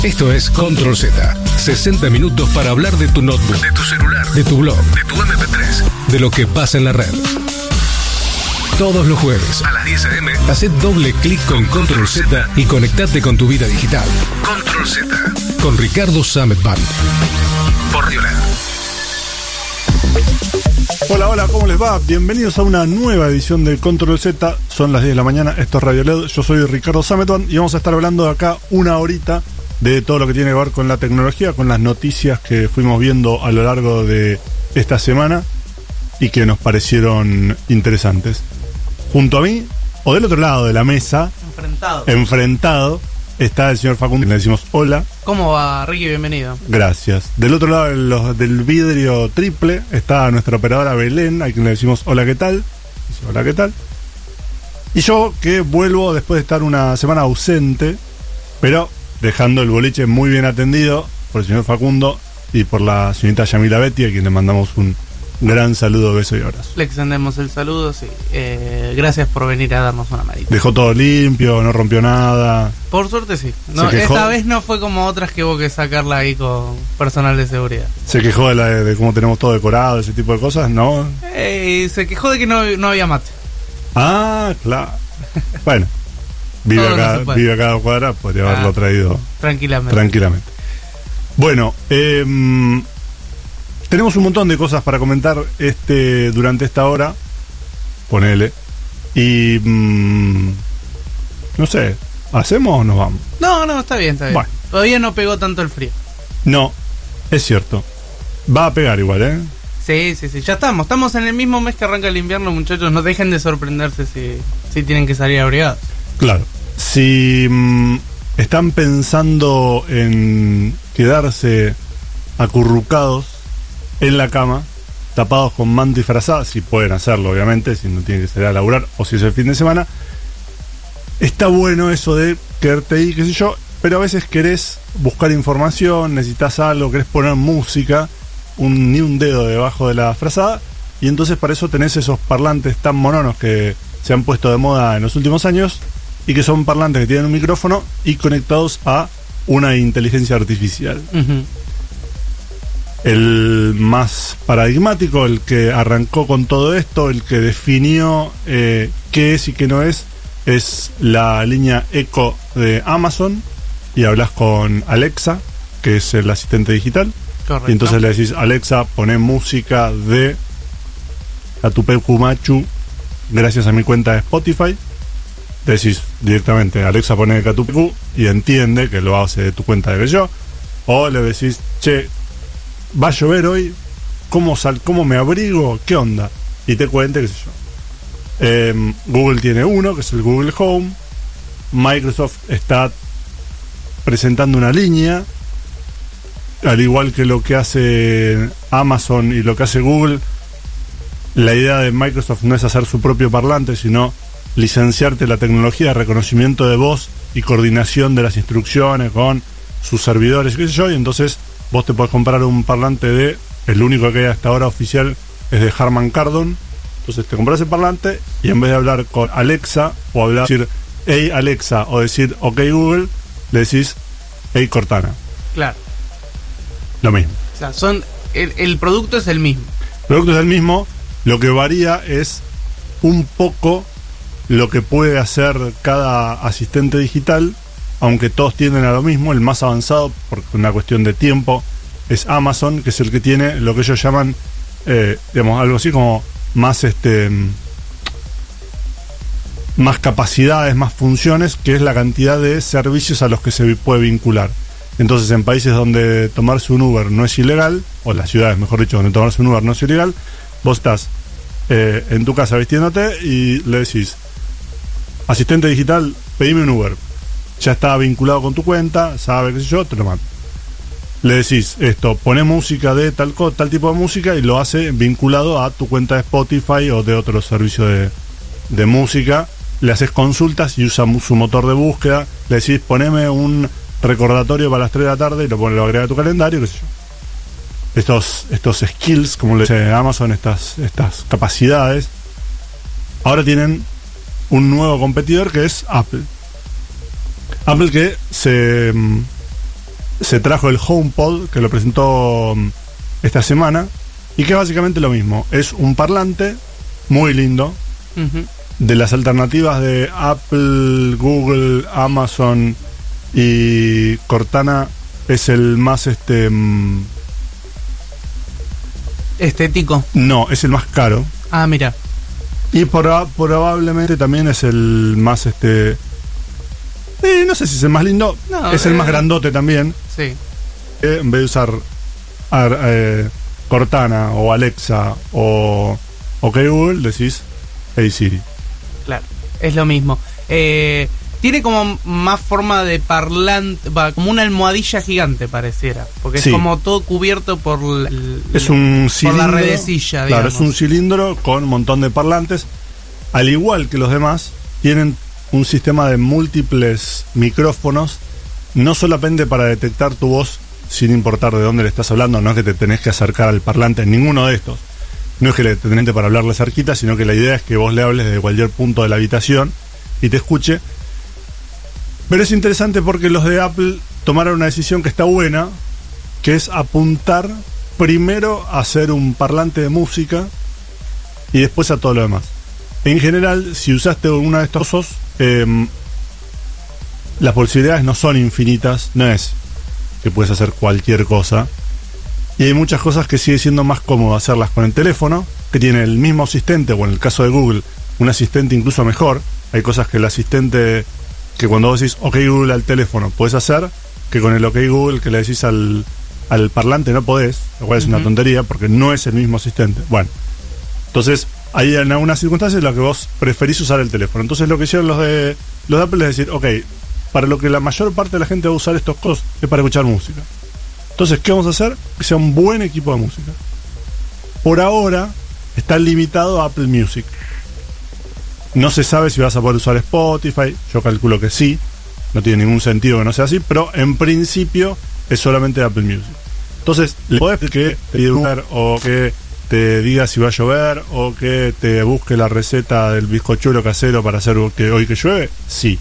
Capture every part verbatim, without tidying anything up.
Esto es Control Z. sesenta minutos para hablar de tu notebook, de tu celular, de tu blog, de tu eme pe tres, de lo que pasa en la red. Todos los jueves a las diez a eme, haced doble clic con Control Z y conectate con tu vida digital. Control Z con Ricardo Sametban. Por Diola. Hola, hola, ¿cómo les va? Bienvenidos a una nueva edición de Control Z. Son las diez de la mañana, esto es Radio L E D. Yo soy Ricardo Sametban y vamos a estar hablando de acá una horita de todo lo que tiene que ver con la tecnología, con las noticias que fuimos viendo a lo largo de esta semana y que nos parecieron interesantes. Junto a mí, o del otro lado de la mesa, enfrentado, enfrentado está el señor Facundo. Le decimos hola. ¿Cómo va, Ricky? Bienvenido. Gracias. Del otro lado de los, del vidrio triple está nuestra operadora Belén, a quien le decimos hola, ¿qué tal? Dice, hola, ¿qué tal? Y yo, que vuelvo después de estar una semana ausente, pero dejando el boliche muy bien atendido por el señor Facundo y por la señorita Yamila Betty, a quien le mandamos un gran saludo, beso y abrazo. Le extendemos el saludo, sí. Eh, gracias por venir a darnos una manita. Dejó todo limpio, no rompió nada. Por suerte sí. No, esta vez no fue como otras que hubo que sacarla ahí con personal de seguridad. Se quejó de, la, de cómo tenemos todo decorado, ese tipo de cosas, ¿no? Eh, se quejó de que no, no había mate. Ah, claro. Bueno, vive acá, no vive acá a dos cuadras, podría ah, haberlo traído tranquilamente. tranquilamente. Bueno, eh, tenemos un montón de cosas para comentar este durante esta hora. Ponele. Y mmm, no sé, ¿hacemos o nos vamos? No, no, está bien, está bien. Bueno. Todavía no pegó tanto el frío. No, es cierto. Va a pegar igual, ¿eh? Sí, sí, sí, ya estamos. Estamos en el mismo mes que arranca el invierno, muchachos. No dejen de sorprenderse si, si tienen que salir abrigados. Claro. Si mmm, están pensando en quedarse acurrucados en la cama, tapados con manta y frazada, si pueden hacerlo, obviamente, si no tienen que salir a laburar o si es el fin de semana, está bueno eso de quedarte ahí, qué sé yo, pero a veces querés buscar información, necesitas algo, querés poner música, un, ni un dedo debajo de la frazada, y entonces para eso tenés esos parlantes tan mononos que se han puesto de moda en los últimos años y que son parlantes que tienen un micrófono y conectados a una inteligencia artificial. Uh-huh. El más paradigmático, el que arrancó con todo esto, el que definió eh, qué es y qué no es, es la línea Echo de Amazon, y hablas con Alexa, que es el asistente digital. Correcto. Y entonces le decís, Alexa, poné música de Atupecu Machu gracias a mi cuenta de Spotify. Le decís directamente, Alexa, poné Catupecu, y entiende que lo hace de tu cuenta de yo. O le decís, che, va a llover hoy, ¿cómo, sal, ¿cómo me abrigo? ¿Qué onda? Y te cuente, qué sé yo. Eh, Google tiene uno, que es el Google Home. Microsoft está presentando una línea, al igual que lo que hace Amazon y lo que hace Google. La idea de Microsoft no es hacer su propio parlante, sino licenciarte la tecnología de reconocimiento de voz y coordinación de las instrucciones con sus servidores, qué sé yo, y entonces vos te podés comprar un parlante de, el único que hay hasta ahora oficial es de Harman Kardon. Entonces te compras el parlante y en vez de hablar con Alexa o hablar, decir hey Alexa o decir ok Google, le decís hey Cortana. Claro. Lo mismo. O sea, son el, el producto es el mismo. El producto es el mismo, lo que varía es un poco lo que puede hacer cada asistente digital, aunque todos tienden a lo mismo. El más avanzado, por una cuestión de tiempo, es Amazon, que es el que tiene lo que ellos llaman, eh, digamos, algo así como más este más capacidades, más funciones, que es la cantidad de servicios a los que se puede vincular. Entonces, en países donde tomarse un Uber no es ilegal, o las ciudades, mejor dicho, donde tomarse un Uber no es ilegal, vos estás eh, en tu casa vistiéndote y le decís, asistente digital, pedime un Uber. Ya está vinculado con tu cuenta, sabe, qué sé yo, te lo mando. Le decís esto, poné música de tal, tal tipo de música, y lo hace vinculado a tu cuenta de Spotify o de otro servicio de, de música. Le haces consultas y usa su motor de búsqueda. Le decís, poneme un recordatorio para las tres de la tarde y lo, pone, lo agrega a tu calendario, qué sé yo. Estos, estos skills, como le dice Amazon, estas, estas capacidades, ahora tienen un nuevo competidor que es Apple. Apple, que se se trajo el HomePod, que lo presentó um, esta semana, y que es básicamente lo mismo. Es un parlante muy lindo. Uh-huh. De las alternativas de Apple, Google, Amazon y Cortana, es el más este um, estético. No, es el más caro. Ah, mira. Y por, probablemente también es el más este eh, no sé si es el más lindo. No, es eh, el más grandote también. Sí. Eh, en vez de usar eh, Cortana o Alexa o OK Google, decís Hey Siri. Claro, es lo mismo. Eh, tiene como más forma de parlante, va, como una almohadilla gigante pareciera, porque sí. Es como todo cubierto por, el, es un por la redecilla, claro, digamos. Es un cilindro con un montón de parlantes. Al igual que los demás, tienen un sistema de múltiples micrófonos, no solamente para detectar tu voz sin importar de dónde le estás hablando, no es que te tenés que acercar al parlante en ninguno de estos. No es que le tenés para hablarle cerquita, sino que la idea es que vos le hables desde cualquier punto de la habitación y te escuche. Pero es interesante porque los de Apple tomaron una decisión que está buena, que es apuntar primero a hacer un parlante de música y después a todo lo demás. En general, si usaste uno de estos usos, eh, las posibilidades no son infinitas, no es que puedes hacer cualquier cosa. Y hay muchas cosas que sigue siendo más cómodo hacerlas con el teléfono, que tiene el mismo asistente, o en el caso de Google, un asistente incluso mejor. Hay cosas que el asistente, que cuando vos decís OK Google al teléfono podés hacer, que con el OK Google que le decís al, al parlante no podés, lo cual es uh-huh. una tontería, porque no es el mismo asistente. Bueno, entonces hay en algunas circunstancias en las que vos preferís usar el teléfono. Entonces lo que hicieron los de, los de Apple es decir, ok, para lo que la mayor parte de la gente va a usar estos cosas es para escuchar música. Entonces, ¿qué vamos a hacer? Que sea un buen equipo de música. Por ahora, está limitado a Apple Music. No se sabe si vas a poder usar Spotify. Yo calculo que sí. No tiene ningún sentido que no sea así. Pero en principio es solamente Apple Music. Entonces, le podés que te diga o que te diga si va a llover o que te busque la receta del bizcochuelo casero para hacer que hoy que llueve. Sí.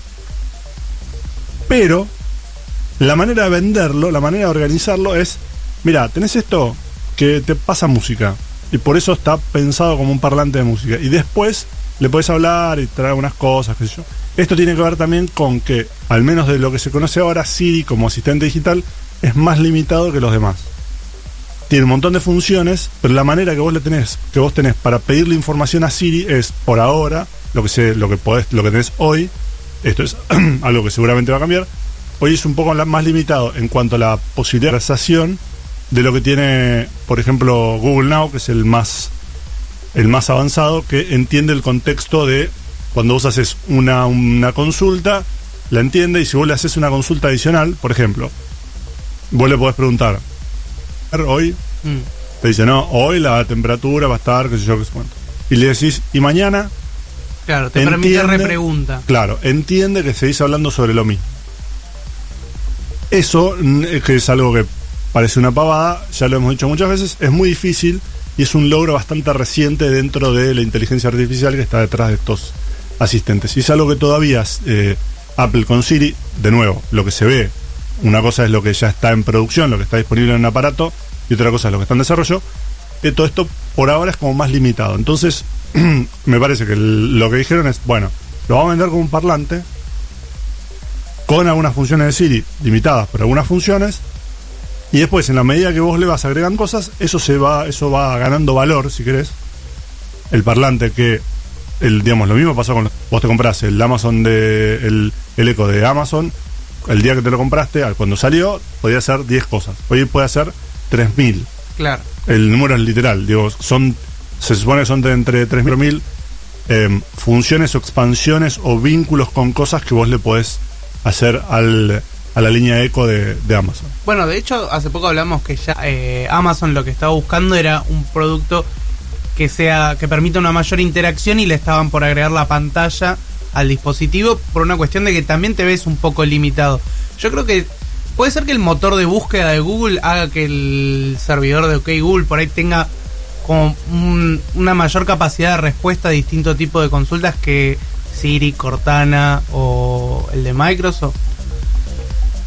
Pero la manera de venderlo, la manera de organizarlo es, mira, tenés esto que te pasa música y por eso está pensado como un parlante de música y después le podés hablar y traer unas cosas, qué sé yo. Esto tiene que ver también con que, al menos de lo que se conoce ahora, Siri como asistente digital es más limitado que los demás. Tiene un montón de funciones, pero la manera que vos le tenés, que vos tenés para pedirle información a Siri es, por ahora, lo que sé, lo que podés, lo que tenés hoy. Esto es algo que seguramente va a cambiar. Hoy es un poco más limitado en cuanto a la posibilidad de conversación de lo que tiene, por ejemplo, Google Now, que es el más el más avanzado, que entiende el contexto de cuando vos haces una, una consulta, la entiende, y si vos le haces una consulta adicional, por ejemplo, vos le podés preguntar, hoy, mm. te dice, no, hoy la temperatura va a estar, qué sé yo, qué sé cuánto. Y le decís, ¿y mañana? Claro, te entiende, permite repregunta. Claro, entiende que seguís hablando sobre lo mismo. Eso, que es algo que parece una pavada, ya lo hemos dicho muchas veces, es muy difícil y es un logro bastante reciente dentro de la inteligencia artificial que está detrás de estos asistentes. Y es algo que todavía eh, Apple con Siri, de nuevo, lo que se ve, una cosa es lo que ya está en producción, lo que está disponible en un aparato, y otra cosa es lo que está en desarrollo. Y todo esto por ahora es como más limitado. Entonces, me parece que el, lo que dijeron es, bueno, lo vamos a vender como un parlante, con algunas funciones de Siri limitadas por algunas funciones, y después en la medida que vos le vas agregando cosas, eso se va, eso va ganando valor, si querés. El parlante que, el, digamos, lo mismo pasó con, vos te compras el Amazon de, el, el Echo de Amazon, el día que te lo compraste, cuando salió, podía hacer diez cosas, hoy puede hacer tres mil. Claro. El número es literal, digo, son, se supone que son de entre tres mil y cuatro mil eh, funciones o expansiones o vínculos con cosas que vos le podés hacer al, a la línea Echo de, de Amazon. Bueno, de hecho, hace poco hablamos que ya eh, Amazon lo que estaba buscando era un producto que sea que permita una mayor interacción, y le estaban por agregar la pantalla al dispositivo por una cuestión de que también te ves un poco limitado. Yo creo que puede ser que el motor de búsqueda de Google haga que el servidor de OK Google por ahí tenga como un, una mayor capacidad de respuesta a distintos tipos de consultas que Siri, Cortana o el de Microsoft.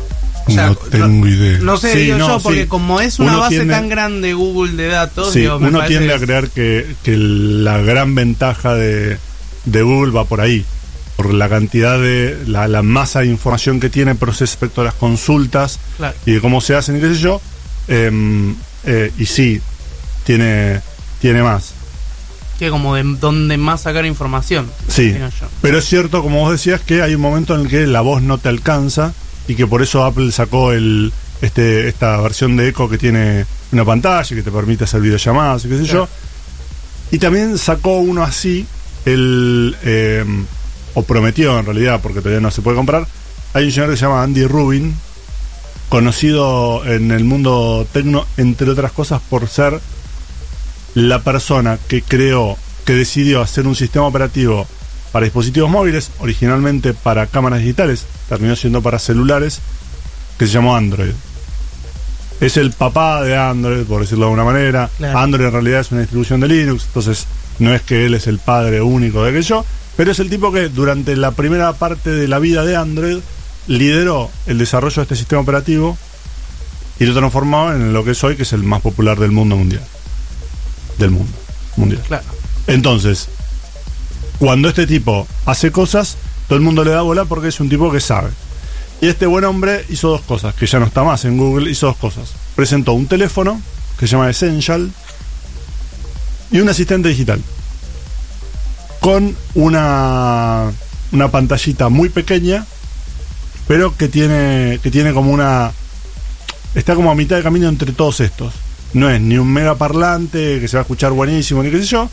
O sea, no tengo no, idea. No sé, Sí, digo no, yo, porque sí. como es una Uno base tiende- tan grande Google de datos, Sí, digo, me uno parece tiende a que- creer que, que la gran ventaja de, de Google va por ahí, por la cantidad de, la, la masa de información que tiene por respecto a las consultas Claro. y de cómo se hacen y qué sé yo. Eh, eh, y sí, tiene, tiene más. que como de donde más sacar información. Sí, digo yo. pero es cierto, como vos decías, que hay un momento en el que la voz no te alcanza y que por eso Apple sacó el este esta versión de Echo que tiene una pantalla que te permite hacer videollamadas y qué sé Claro. yo. Y también sacó uno así, el eh, o prometió en realidad, porque todavía no se puede comprar. Hay un señor que se llama Andy Rubin, conocido en el mundo tecno, entre otras cosas, por ser la persona que creó, que decidió hacer un sistema operativo para dispositivos móviles, originalmente para cámaras digitales, terminó siendo para celulares, que se llamó Android. Es el papá de Android, por decirlo de alguna manera. Claro. Android en realidad es una distribución de Linux, entonces no es que él es el padre único de aquello, pero es el tipo que durante la primera parte de la vida de Android lideró el desarrollo de este sistema operativo y lo transformó en lo que es hoy, que es el más popular del mundo mundial. Del mundo mundial. Claro. Entonces, cuando este tipo hace cosas, todo el mundo le da bola porque es un tipo que sabe. Y este buen hombre hizo dos cosas, que ya no está más en Google, hizo dos cosas. Presentó un teléfono que se llama Essential y un asistente digital con una una pantallita muy pequeña, pero que tiene que tiene como una está como a mitad de camino entre todos estos. No es ni un mega parlante que se va a escuchar buenísimo ni qué sé yo.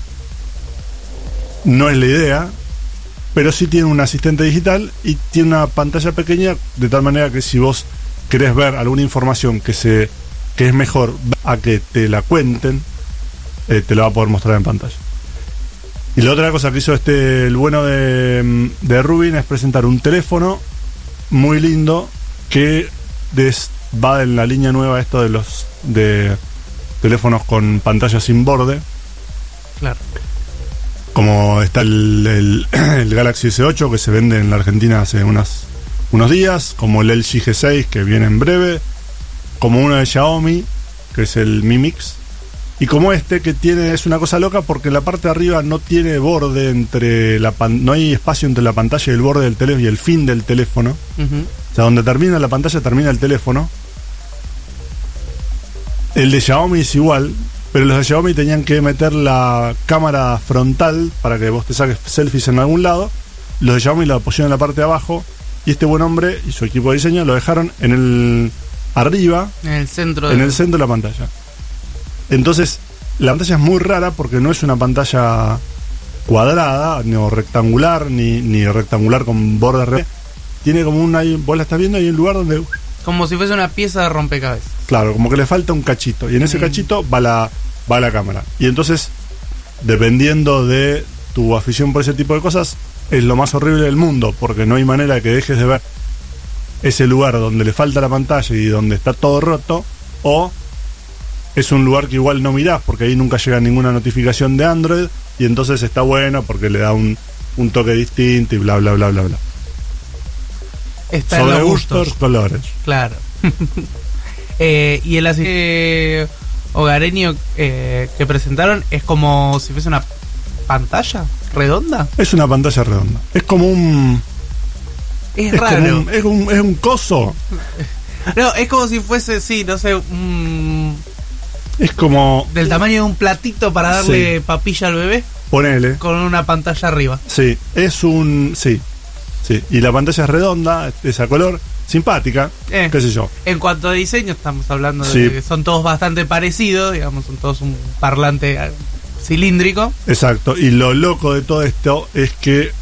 No es la idea, pero sí tiene un asistente digital y tiene una pantalla pequeña, de tal manera que si vos querés ver alguna información que se que es mejor a que te la cuenten, eh, te la va a poder mostrar en pantalla. Y la otra cosa que hizo este el bueno de, de Rubin es presentar un teléfono muy lindo que des, va en la línea nueva esto de los de teléfonos con pantalla sin borde, Claro. como está el, el, el Galaxy S ocho que se vende en la Argentina hace unas, unos días, como el L G G seis que viene en breve, como uno de Xiaomi que es el Mi Mix, y como este que tiene es una cosa loca porque en la parte de arriba no tiene borde entre la pan, no hay espacio entre la pantalla y el borde del teléfono y el fin del teléfono. Ujú. O sea, donde termina la pantalla termina el teléfono. El de Xiaomi es igual, pero los de Xiaomi tenían que meter la cámara frontal para que vos te saques selfies en algún lado. Los de Xiaomi la pusieron en la parte de abajo y este buen hombre y su equipo de diseño lo dejaron en el arriba, En el centro de... en el centro de la pantalla. Entonces, la pantalla es muy rara porque no es una pantalla cuadrada, ni rectangular, ni, ni rectangular con bordes re- tiene como un, ahí, vos la estás viendo, hay un lugar donde, Como si fuese una pieza de rompecabezas. claro, como que le falta un cachito, y en ese Mm. cachito va la, va la cámara. Y entonces, dependiendo de tu afición por ese tipo de cosas, es lo más horrible del mundo, porque no hay manera de que dejes de ver ese lugar donde le falta la pantalla y donde está todo roto, o es un lugar que igual no mirás porque ahí nunca llega ninguna notificación de Android y entonces está bueno porque le da un, un toque distinto y bla bla bla bla bla. Está en Sobre los gustos, gustos. colores. Claro. eh, y el asistente hogareño eh, que presentaron es como si fuese una pantalla redonda. Es una pantalla redonda. Es como un Es, es como raro. un, es un, es un coso. No, es como si fuese, sí, no sé, un- Es como del tamaño de un platito para darle Sí. papilla al bebé ponele. con una pantalla arriba. Sí, es un sí. Sí, y la pantalla es redonda, es a color, simpática, Eh. qué sé yo. En cuanto a diseño, estamos hablando de Sí. que son todos bastante parecidos, digamos, son todos un parlante eh, cilíndrico. Exacto, y lo loco de todo esto es que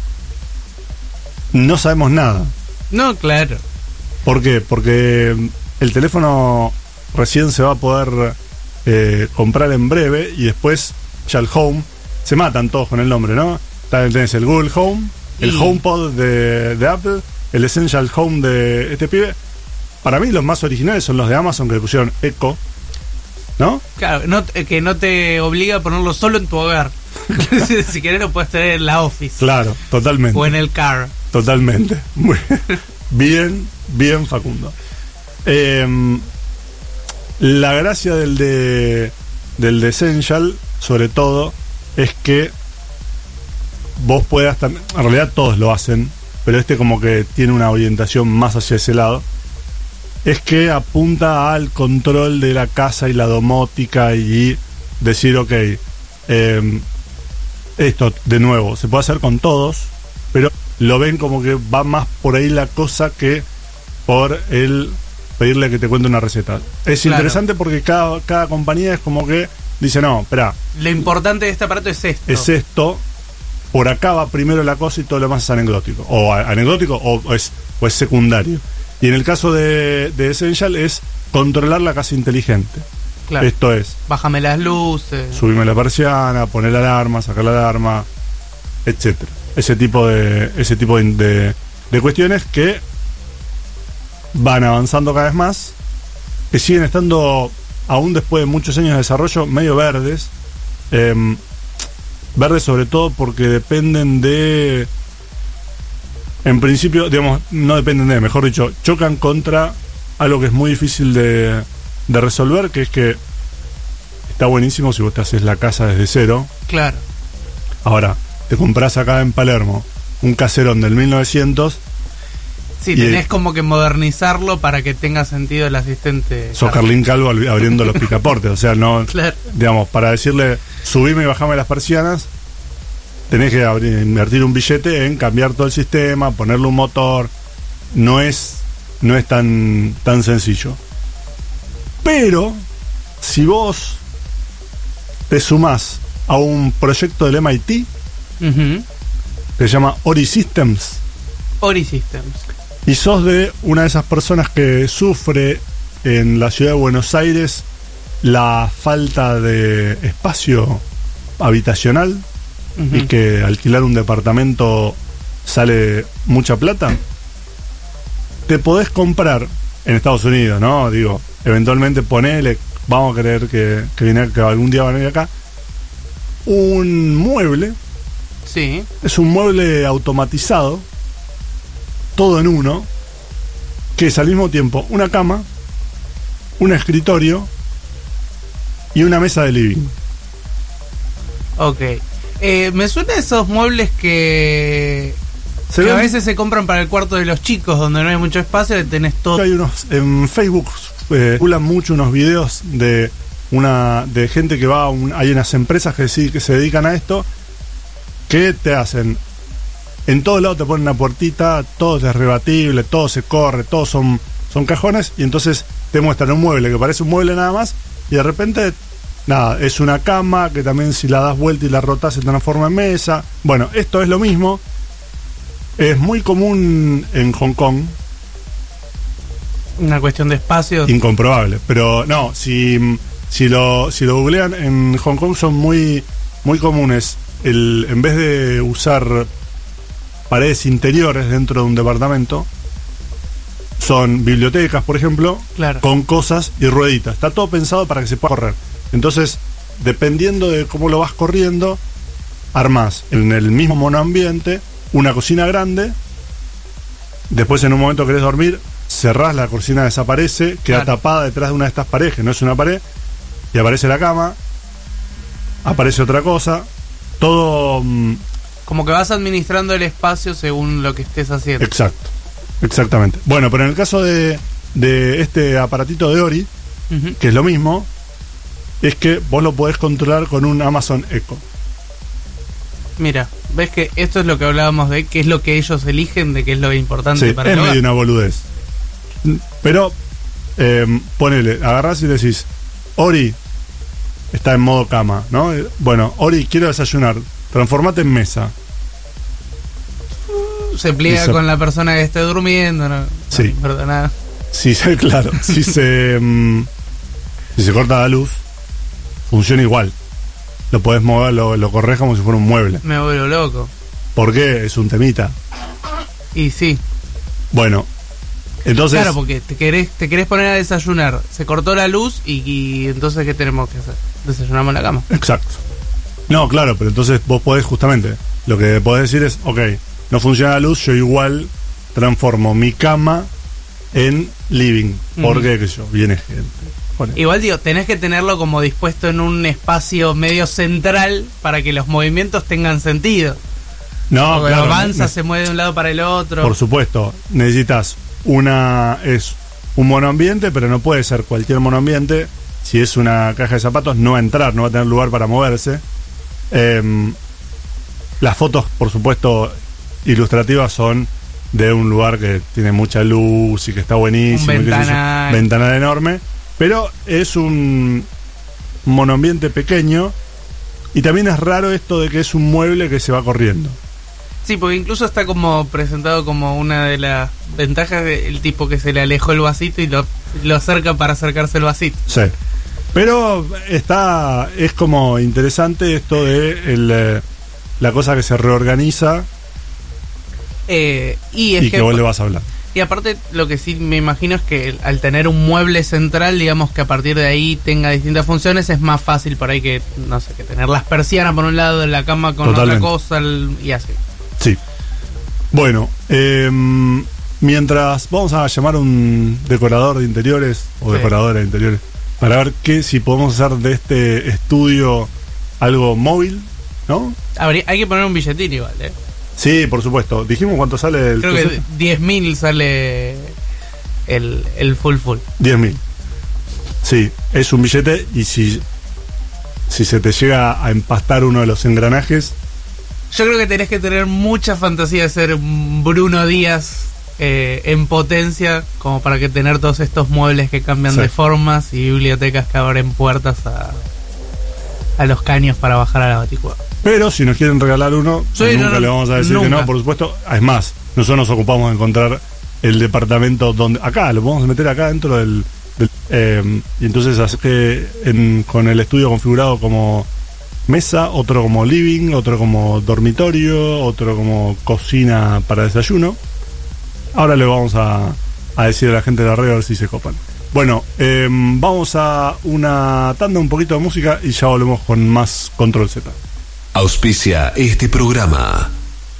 no sabemos nada. No, claro. ¿Por qué? Porque el teléfono recién se va a poder eh, comprar en breve y después ya el Home, se matan todos con el nombre, ¿no? Está- Tenés el Google Home, el Y- HomePod de, de Apple, el Essential Home de este pibe. Para mí los más originales son los de Amazon que le pusieron Echo, ¿no? Claro, no, eh, que no te obliga a ponerlo solo en tu hogar. si, si querés lo puedes tener en la office Claro, totalmente. o en el car. Totalmente. Muy bien, bien Facundo. Eh, la gracia del de del de Essential, sobre todo, es que vos puedas también, en realidad todos lo hacen, pero este como que tiene una orientación más hacia ese lado, es que apunta al control de la casa y la domótica y decir, ok, eh, esto de nuevo se puede hacer con todos, pero lo ven como que va más por ahí la cosa que por el pedirle que te cuente una receta. Es claro. Interesante porque cada, cada compañía es como que dice, no, espera, lo importante de este aparato es esto. Es esto, por acá va primero la cosa y todo lo demás es anecdótico. O a, anecdótico o, o, es, o es secundario. Y en el caso de, de Essential es controlar la casa inteligente. Claro. Esto es, bájame las luces, subime la persiana, poner la alarma, sacar la alarma, etcétera. Ese tipo de ese tipo de, de, de cuestiones que van avanzando cada vez más, que siguen estando, aún después de muchos años de desarrollo, medio verdes. Eh, verdes sobre todo porque dependen de, en principio, digamos, no dependen de, mejor dicho, chocan contra algo que es muy difícil de, de resolver, que es que está buenísimo si vos te haces la casa desde cero. Claro. Ahora, te compras acá en Palermo un caserón del mil novecientos. Sí, tenés el, como que modernizarlo para que tenga sentido el asistente. Sos Carlín Calvo abriendo los picaportes. O sea, no, claro. Digamos, para decirle subime y bajame las persianas, tenés que abrir, invertir un billete en cambiar todo el sistema, ponerle un motor. No es, no es tan, tan sencillo. Pero si vos te sumás a un proyecto del M I T, uh-huh, que se llama Ori Systems. Ori Systems. Y sos de una de esas personas que sufre en la ciudad de Buenos Aires la falta de espacio habitacional, uh-huh, y que alquilar un departamento sale mucha plata, te podés comprar en Estados Unidos, ¿no? Digo, eventualmente ponele, vamos a creer que, que, viene, que algún día van a venir acá, un mueble. Sí. Es un mueble automatizado, todo en uno, que es al mismo tiempo una cama, un escritorio y una mesa de living. Ok. Eh, me suena a esos muebles que, que ven? A veces se compran para el cuarto de los chicos, donde no hay mucho espacio y tenés todo. Hay unos en Facebook, eh, circulan mucho unos videos de una de gente que va a un, hay unas empresas que sí que se dedican a esto, que te hacen, en todos lados te ponen una puertita, todo es rebatible, todo se corre, todos son, son cajones, y entonces te muestran un mueble que parece un mueble nada más, y de repente, nada, es una cama que también si la das vuelta y la rotas se transforma en mesa. Bueno, esto es lo mismo, es muy común en Hong Kong. Una cuestión de espacio. Incomprobable, pero no, si, si lo si lo googlean, en Hong Kong son muy, muy comunes. El, en vez de usar paredes interiores dentro de un departamento, son bibliotecas, por ejemplo, claro, con cosas y rueditas. Está todo pensado para que se pueda correr. Entonces, dependiendo de cómo lo vas corriendo, armás en el mismo monoambiente una cocina grande. Después, en un momento querés dormir, cerrás, la cocina desaparece, queda claro, tapada detrás de una de estas paredes, que no es una pared, y aparece la cama, aparece otra cosa, todo... Mmm, como que vas administrando el espacio según lo que estés haciendo. Exacto, exactamente. Bueno, pero en el caso de, de este aparatito de Ori, uh-huh, que es lo mismo, es que vos lo podés controlar con un Amazon Echo. Mira, ves que esto es lo que hablábamos de qué es lo que ellos eligen, de qué es lo importante, sí, para es medio una boludez. Pero eh, ponele, agarrás y decís, Ori está en modo cama, ¿no? Bueno, Ori, quiero desayunar, transformate en mesa. Se pliega se... con la persona que esté durmiendo, ¿no? Sí. No, perdona. Sí, claro. Si se um, si se corta la luz, funciona igual. Lo podés mover, lo, lo corres como si fuera un mueble. Me vuelvo loco. ¿Por qué? Es un temita. Y sí. Bueno, entonces... Claro, porque te querés, te querés poner a desayunar. Se cortó la luz y, y entonces ¿qué tenemos que hacer? Desayunamos en la cama. Exacto. No, claro, pero entonces vos podés justamente, lo que podés decir es, ok, no funciona la luz, yo igual transformo mi cama en living, porque, uh-huh. qué sé yo, viene gente. Bueno. Igual, digo, tenés que tenerlo como dispuesto en un espacio medio central para que los movimientos tengan sentido. No, porque claro. avanza, no, se mueve de un lado para el otro. Por supuesto, necesitas una... es un monoambiente, pero no puede ser cualquier monoambiente. Si es una caja de zapatos, no va a entrar, no va a tener lugar para moverse. Eh, las fotos, por supuesto, ilustrativas son de un lugar que tiene mucha luz y que está buenísimo. Un ventanal. Ventanal enorme. Pero es un monoambiente pequeño. Y también es raro esto de que es un mueble que se va corriendo. Sí, porque incluso está como presentado como una de las ventajas del tipo que se le alejó el vasito y lo, lo acerca para acercarse el vasito. Sí. Pero está es como interesante esto de el, la cosa que se reorganiza eh, y, es y que, que vos le vas a hablar. Y aparte, lo que sí me imagino es que al tener un mueble central, digamos que a partir de ahí tenga distintas funciones, es más fácil por ahí que, no sé, que tener las persianas por un lado, la cama con Totalmente. Otra cosa y así. Sí. Bueno, eh, mientras vamos a llamar a un decorador de interiores o sí. decoradora de interiores para ver qué si podemos hacer de este estudio algo móvil, ¿no? Habría, hay que poner un billetín igual, ¿eh? Sí, por supuesto. ¿Dijimos cuánto sale el...? Creo que diez mil sale el, el full full. diez mil. Sí, es un billete y si, si se te llega a empastar uno de los engranajes... Yo creo que tenés que tener mucha fantasía de ser Bruno Díaz eh, en potencia, como para que tener todos estos muebles que cambian sí. de formas y bibliotecas que abren puertas a, a los caños para bajar a la Baticueva. Pero si nos quieren regalar uno, sí, nunca no, le vamos a decir nunca. que no, por supuesto. Es más, nosotros nos ocupamos de encontrar el departamento donde... Acá, lo podemos meter acá dentro del... del eh, y entonces hace que en, con el estudio configurado como mesa, otro como living, otro como dormitorio, otro como cocina para desayuno. Ahora le vamos a, a decir a la gente de la red a ver si se copan. Bueno, eh, vamos a una tanda, un poquito de música y ya volvemos con más Control Z. Auspicia este programa.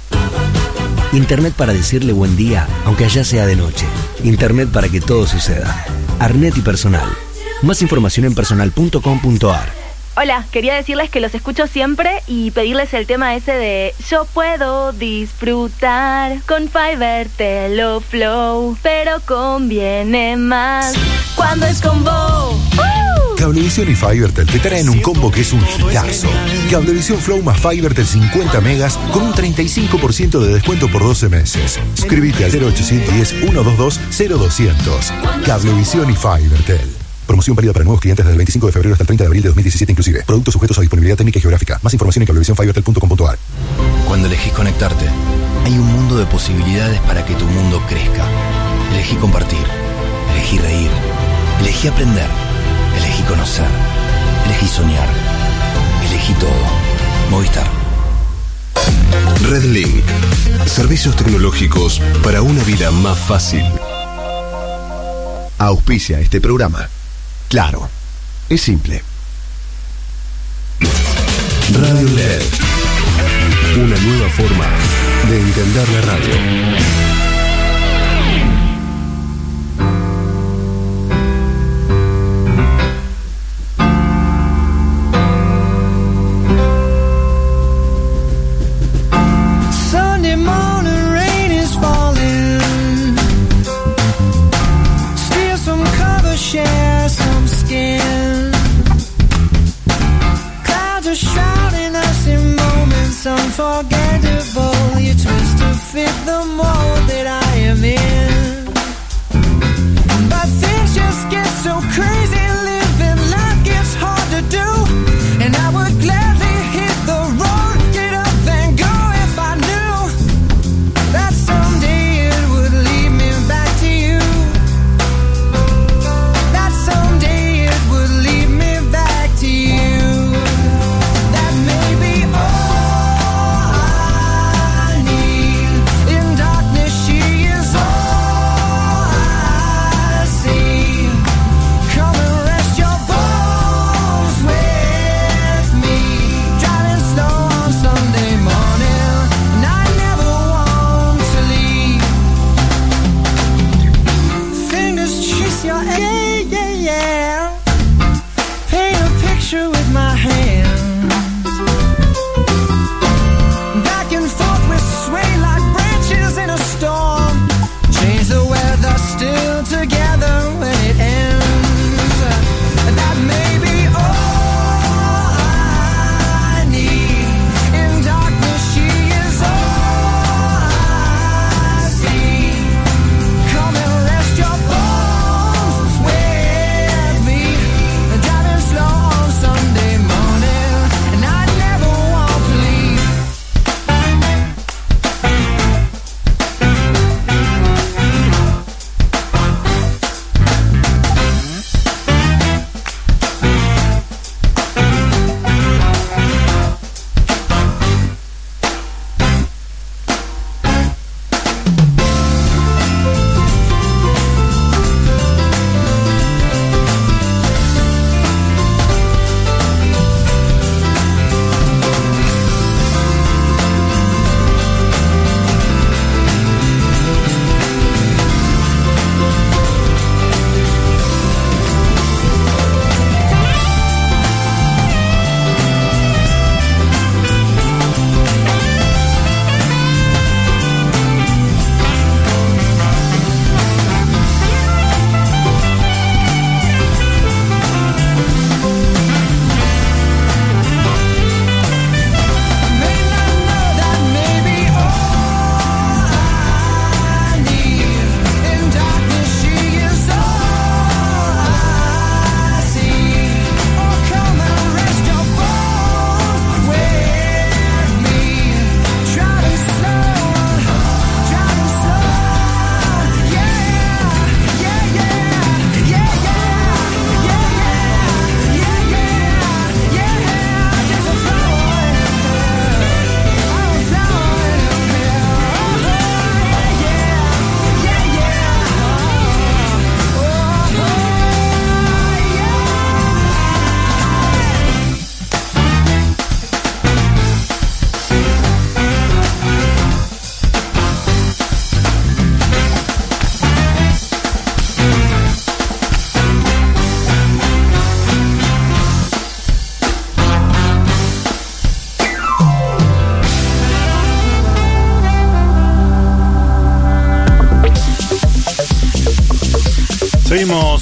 Internet para decirle buen día, aunque allá sea de noche. Internet para que todo suceda. Arnet y Personal. Más información en personal punto com punto a r. Hola, quería decirles que los escucho siempre y pedirles el tema ese de yo puedo disfrutar con Fiverr Telo Flow, pero conviene más cuando es combo. ¡Uh! Cablevisión y Fivertel te traen un combo que es un hitazo. Cablevisión Flow más Fivertel cincuenta megas con un treinta y cinco por ciento de descuento por doce meses. Suscríbete al cero ochocientos diez, ciento veintidós, cero doscientos. Cablevisión y Fivertel. Promoción válida para nuevos clientes desde el veinticinco de febrero hasta el treinta de abril de dos mil diecisiete inclusive. Productos sujetos a disponibilidad técnica y geográfica. Más información en cablevisión fivertel punto com punto a r. Cuando elegís conectarte, hay un mundo de posibilidades para que tu mundo crezca. Elegí compartir. Elegí reír. Elegí aprender. Elegí conocer. Elegí soñar. Elegí todo. Movistar. Redlink. Servicios tecnológicos para una vida más fácil. Auspicia este programa. Claro, es simple. Radio L E D. Una nueva forma de entender la radio. Share some skin. Clouds are shrouding us in moments unforgettable. You twist to fit the mold that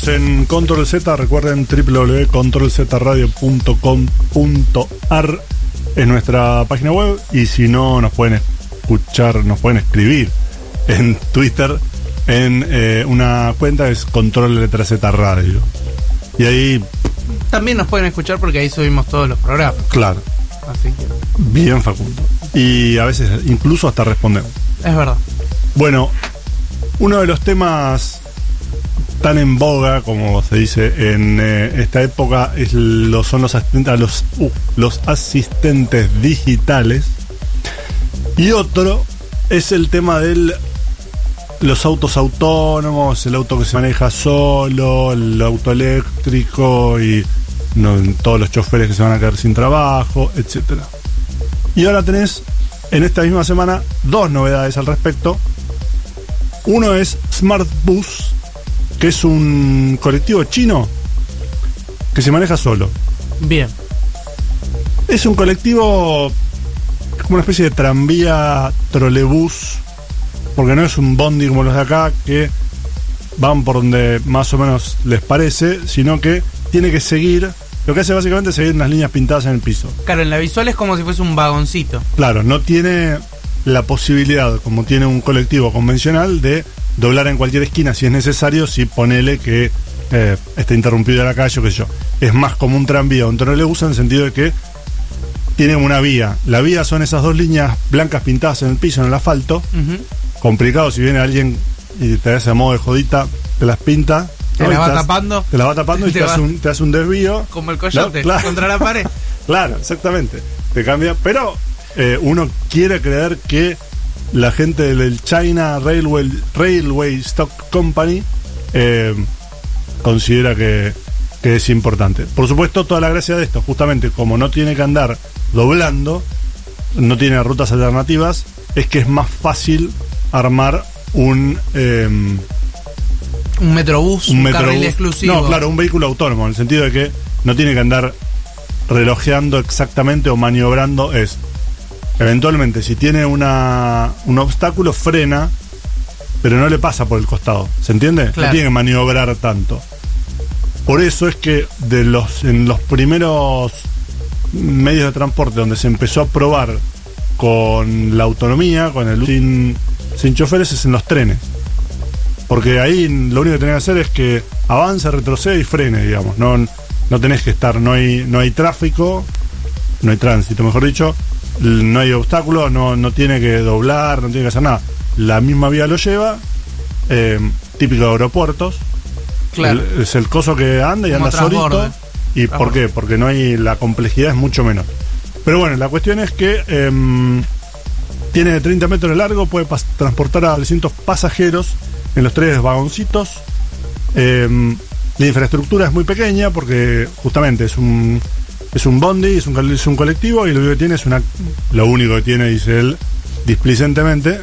Estamos en Control Z, recuerden doble u doble u doble u punto control z radio punto com punto a r es nuestra página web, y si no nos pueden escuchar, nos pueden escribir en Twitter en eh, una cuenta, es Control Letra Z Radio, y ahí también nos pueden escuchar porque ahí subimos todos los programas. Claro. Así que Bien, Facundo. Y a veces incluso hasta respondemos. es verdad. Bueno, uno de los temas tan en boga, como se dice en eh, esta época, es lo, son los asistentes, los, uh, los asistentes digitales. Y otro es el tema de los autos autónomos, el auto que se maneja solo, el auto eléctrico y no, todos los choferes que se van a quedar sin trabajo, etcétera. Y ahora tenés en esta misma semana dos novedades al respecto. Uno es Smart Bus, que es un colectivo chino que se maneja solo. Bien. Es un colectivo como una especie de tranvía, trolebús, porque no es un bondi como los de acá que van por donde más o menos les parece, sino que tiene que seguir, lo que hace básicamente es seguir unas líneas pintadas en el piso. Claro, en la visual es como si fuese un vagoncito. Claro, no tiene la posibilidad, como tiene un colectivo convencional, de doblar en cualquier esquina si es necesario, si ponele que eh, está interrumpido la calle o qué sé yo. Es más como un tranvía o un trolebús en el sentido de que tiene una vía. La vía son esas dos líneas blancas pintadas en el piso, en el asfalto. Uh-huh. Complicado, si viene alguien y te hace a modo de jodita, te las pinta. Te ¿no? la va te tapando. Te la va tapando y te, te, te, hace un, te hace un desvío. Como el coyote, ¿no? Claro. contra la pared. Claro, exactamente. Te cambia. Pero eh, uno quiere creer que la gente del China Railway, Railway Stock Company eh, considera que, que es importante. Por supuesto, toda la gracia de esto, justamente como no tiene que andar doblando, no tiene rutas alternativas, es que es más fácil armar un eh, un metrobús, un, un metrobús, carril exclusivo. No, claro, un vehículo autónomo, en el sentido de que no tiene que andar relojeando exactamente o maniobrando. Es eventualmente, si tiene una un obstáculo, frena, pero no le pasa por el costado, ¿se entiende? Claro. No tiene que maniobrar tanto. Por eso es que de los en los primeros medios de transporte donde se empezó a probar con la autonomía, con el sin, sin choferes, es en los trenes. Porque ahí lo único que tenés que hacer es que avance, retrocede y frene, digamos. No, no tenés que estar, no hay, no hay tráfico, no hay tránsito, mejor dicho, no hay obstáculos, no, no tiene que doblar, no tiene que hacer nada. La misma vía lo lleva, eh, típico de aeropuertos. Claro. El, es el coso que anda y como anda solito. ¿Y transborde. por qué? Porque no hay, la complejidad es mucho menor. Pero bueno, la cuestión es que eh, tiene treinta metros de largo, puede pas- transportar a trescientos pasajeros en los tres vagoncitos. Eh, la infraestructura es muy pequeña porque justamente es un es un bondi, es un, es un colectivo, y lo único que tiene es una, lo único que tiene, dice él displicentemente,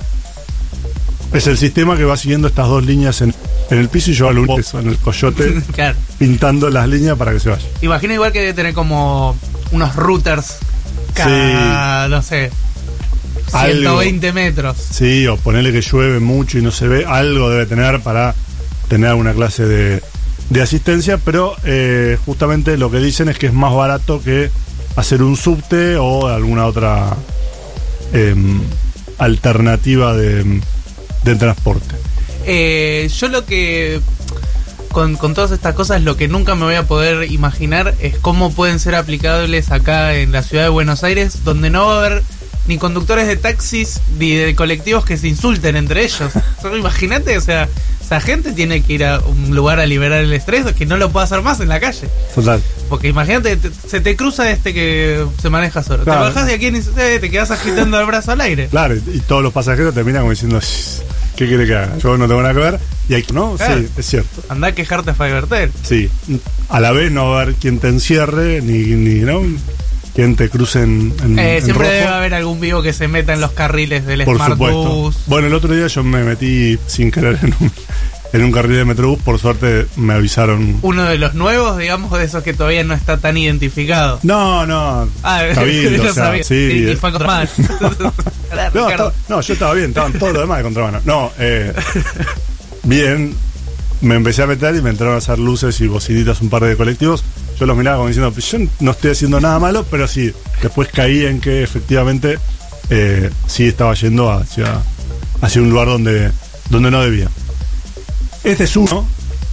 es el sistema que va siguiendo estas dos líneas en, en el piso, y yo al peso en el coyote Claro. pintando las líneas para que se vaya. Imagino igual que debe tener como unos routers cada, no sé, ciento veinte Algo. metros. Sí, o ponerle que llueve mucho y no se ve, algo debe tener para tener alguna clase de, de asistencia, pero eh, justamente lo que dicen es que es más barato que hacer un subte o alguna otra eh, alternativa de, de transporte. Eh, yo lo que con, con todas estas cosas, lo que nunca me voy a poder imaginar es cómo pueden ser aplicables acá en la ciudad de Buenos Aires, donde no va a haber ni conductores de taxis ni de colectivos que se insulten entre ellos. Solo imagínate, o sea, esa gente tiene que ir a un lugar a liberar el estrés, que no lo puede hacer más en la calle. Total. Porque imagínate, te- se te cruza este que se maneja solo. Claro. Te bajás de aquí y eh, te quedás agitando el brazo al aire. Claro, y, y todos los pasajeros terminan como diciendo, ¿qué quiere que haga? Yo no tengo nada que ver. Y hay, ¿no? Claro. Sí, es cierto. Andá a quejarte a Fivertel. Sí. A la vez no va a haber quien te encierre, ni, ni ¿no? quien te cruce en, en, Eh, en siempre rojo. debe haber algún vivo que se meta en los carriles del Por Smart supuesto. Bus. Bueno, el otro día yo me metí sin querer en un, en un carril de Metrobús. Por suerte me avisaron. Uno de los nuevos, digamos, de esos que todavía no está tan identificado. No, no. Ah, Cabildo, lo o sea, sabía. sí, y, y eh. fue contra mal. Claro, No, Ricardo. estaba- no, yo estaba bien, estaban todos los demás de contrabando. No, eh, bien. me empecé a meter y me entraron a hacer luces y bocinitas un par de colectivos. Yo los miraba como diciendo, yo no estoy haciendo nada malo, pero sí, después caí en que efectivamente eh, sí estaba yendo hacia, hacia un lugar donde, donde no debía. Este es uno.